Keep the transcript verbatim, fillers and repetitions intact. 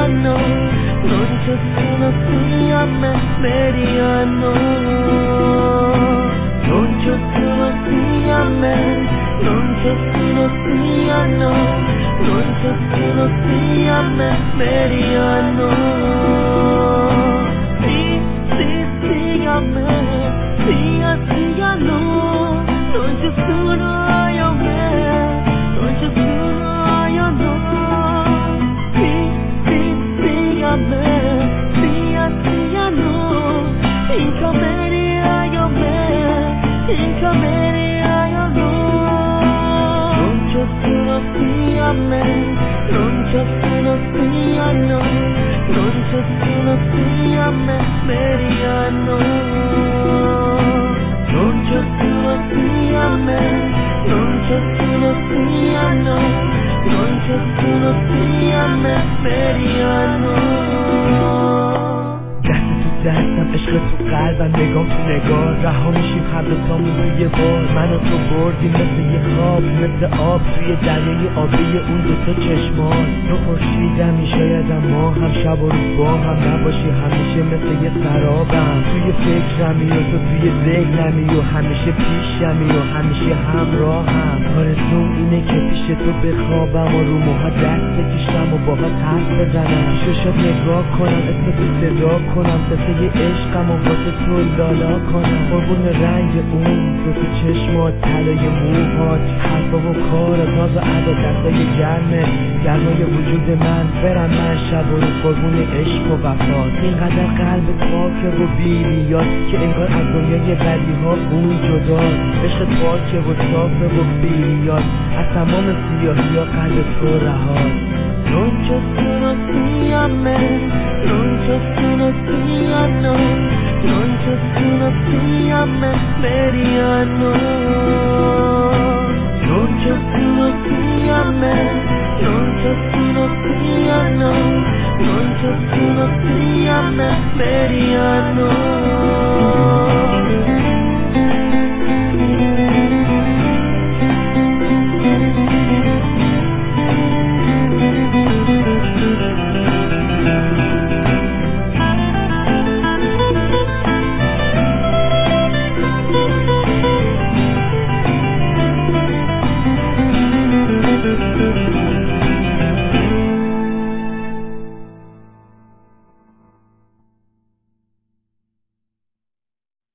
siano, non ci sono qui a me, mediano. Non ci sono qui a me, non ci sono qui a no, non ci sono qui a me, mediano. Sì, sì, sì a me, sì a sì a no, non ci sono io a me, non ci sono io no. Sì, sì, sì a me, sì a sì a no, in cameria io a me, in cameria io no. Non ci sono qui a me, non ci sono qui a no, non ci sono qui a me, mediano. Non ci sono qui a me, non ci sono qui a no, non ci sono qui a me, mediano. دستم عشق تو قلبم نگام تو نگاه رها میشیم هر دوتامون توی بار من و تو بردیم مثل یه خواب مثل آب توی دریای آبی اون دوتا چشمان تو خورشیدمی شایدم ما هم شب و روز با هم نباشی همیشه مثل یه سرابم توی فکرمی و تو توی ذهنمی و همیشه پیشمی و همیشه همراهم آرزوم اینه که پیش تو بخوابم و رو موها دست بکشم و باهات حرف بزنم ششات نگاه کنم اسم تو صدا کنم یه عشقم و واسه تو لالا کنم قربون رنگ اون دو تو چشمات طلای موهات حرفا و کارات ناز و ادا دستای گرمه گرمای وجود من برم من شب و روز قربون عشق و وفات اینقدر قلب پاکه و بی نیاز که انگار از دنیای بدی ها اون جداست عشق پاکه و صافه و بی نیاز از تمام سیاهی ها قلب تو رهاست Non ci sono qui a me, non ci sono qui a no, non ci sono qui a me, mediano. Non ci sono qui a me, non ci sono qui a no, non ci sono qui a me, mediano.